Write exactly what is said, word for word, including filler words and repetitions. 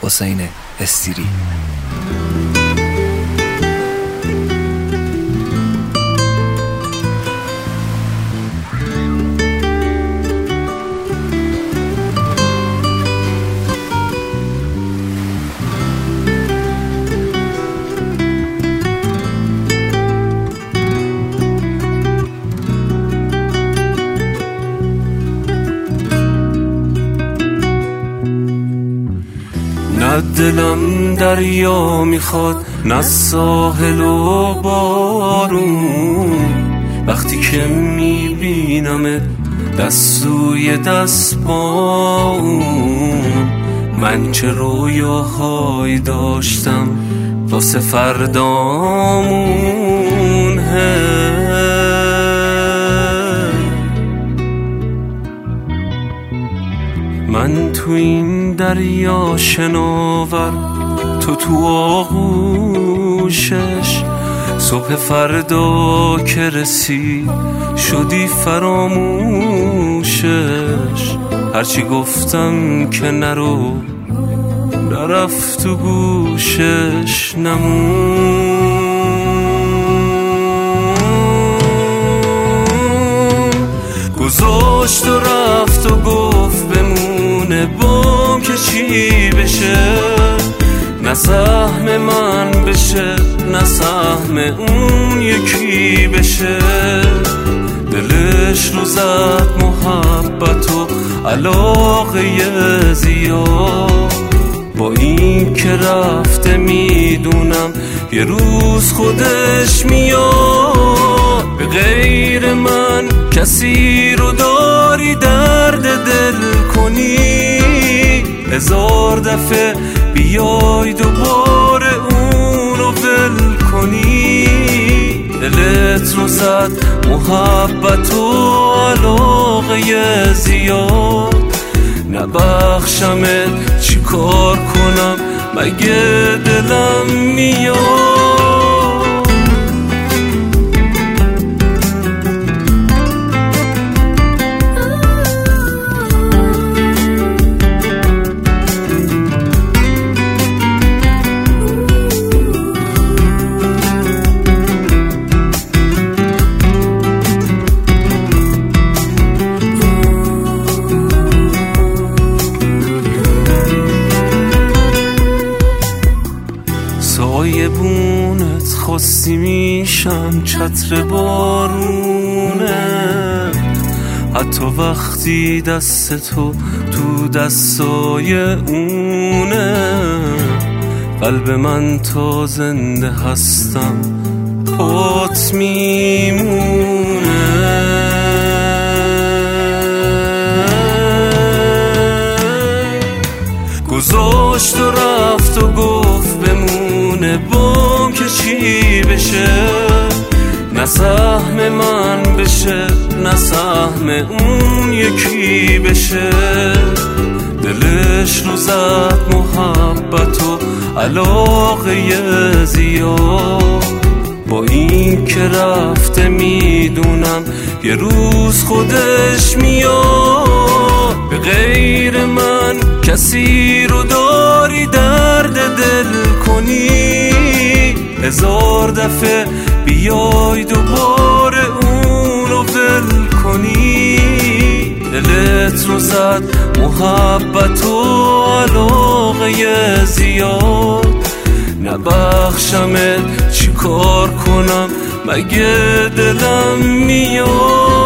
حسین استیری. نه دلم دریا میخواد نه ساحل و بارون، وقتی که میبینمت دست سوی دست با اون. من چه رویاهایی داشتم واسه فردامون، من تو این دریا شناور، تو تو آغوشش. صبح فردا که رسید شدی فراموشش. هرچی گفتم که نرو نرفت تو گوشش نمون. گذاشت و رفت و گفت بمونه بام که چی بشه، نه سهم من بشه نه سهم اون یکی بشه. دلش رو زد محبت و علاقه زیاد، با این که رفته میدونم یه روز خودش میاد. به غیر من کسی رو داری درد دل کنی، هزار دفعه بیای دوباره اون رو ول کنی. دلت رو زد محبت و علاقه زیاد، نبخشمت چی کار کنم مگه دلم میاد. سایه بونت خواستی میشم چتر بارونه، حتی وقتی دست تو تو دستای اونه. قلب من تا زنده هستم پات میمونه. گذاشت و رفت و گفت بمونه بام که چی بشه، نه سهم من بشه نه سهم اون یکی بشه. دلش رو زد محبت و علاقه زیاد، با این که رفته میدونم یه روز خودش میاد. به غیر من کسی رو داری درد دل کنی، هزار دفعه بیای دوباره اون رو ول کنی. دلت رو زد محبت و علاقه زیاد، نبخشمت چی کار کنم مگه دلم میاد.